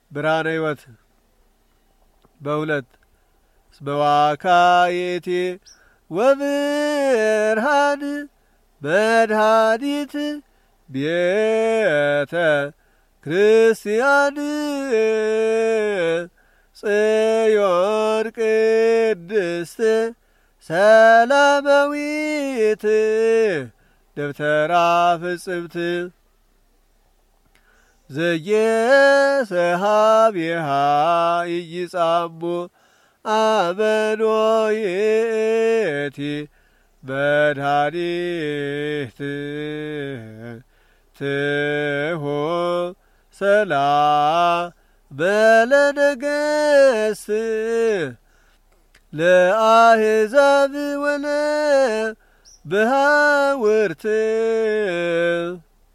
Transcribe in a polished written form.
ብርሃነ ሕይወት በሁለት በዋካየቴ ወብርሃን መድኃኒት ቤተ ክርስቲያን ጽዮን ቅድስት ሰላማዊት ደብተራ ፍጽምት ዘየሰሃቢሃ ኢይጻሙ አመኖየቲ መድኃኒት ትሁን ሰላም ለነገሥት ለአሕዛብ ወለብሃውርት